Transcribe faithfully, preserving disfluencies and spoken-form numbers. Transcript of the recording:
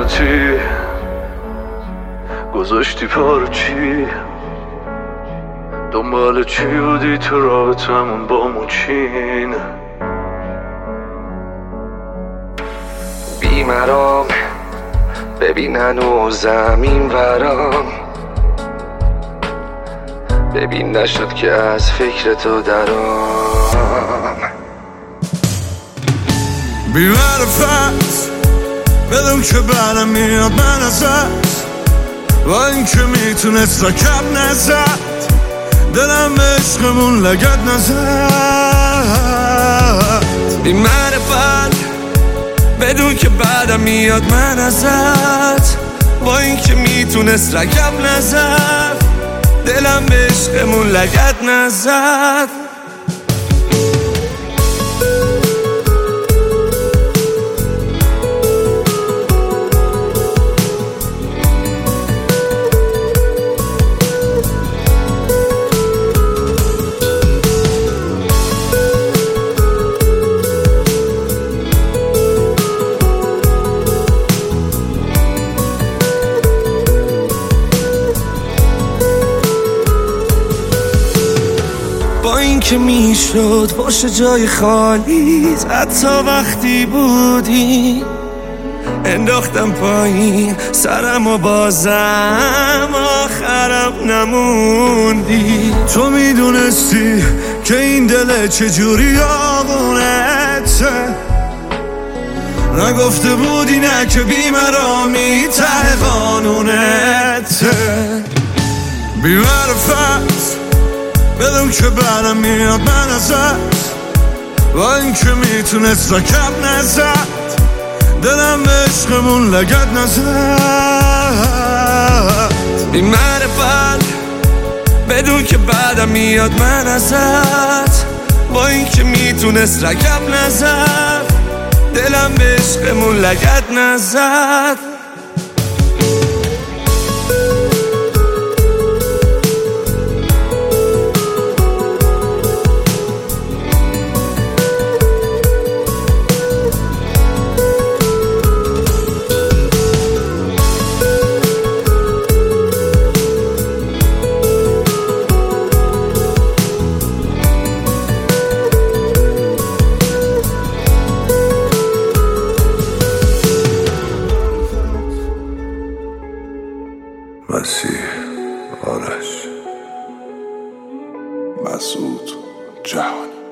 پارتی گذاشتی پارچی دنبال چی بودی تو رابطمون با موچین بیمرام ببینن و زمین ورام ببین نشد که از فکر تو درام بی‌معرفت بدون که برم میاد من ازت با این که میتونست رکب نزد دلم به عشقمون لگد نزد بی‌معرفت بدون که بعدم میاد من ازت با این که میتونست رکب نزد دلم به عشقمون لگد نزد با این که میشد باشه جای خالی حتی وقتی بودی انداختم پایین سرم و بازم آخرم نموندی تو میدونستی که این دل چجوری آقونته نگفته بودی نه که بیمرامی ته قانونته بی‌معرفت بدون که برم میاد من ازت با این که میتونست رکب نزد دلم به عشقمون لگد نزد بی‌معرفت بدون که بعدم میاد من ازت با این که میتونست رکب نزد دلم به عشقمون لگد نزد مسیح آرش مسعود جهانی.